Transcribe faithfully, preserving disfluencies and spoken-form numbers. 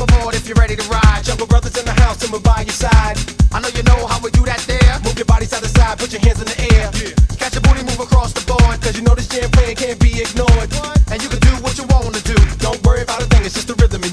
aboard if you're ready to ride. Jungle Brothers in the house and we're by your side. I know you know how we do that there. Move your body side to side, put your hands in the air. Catch your booty, move across the board, cause you know this jam playing can't be ignored.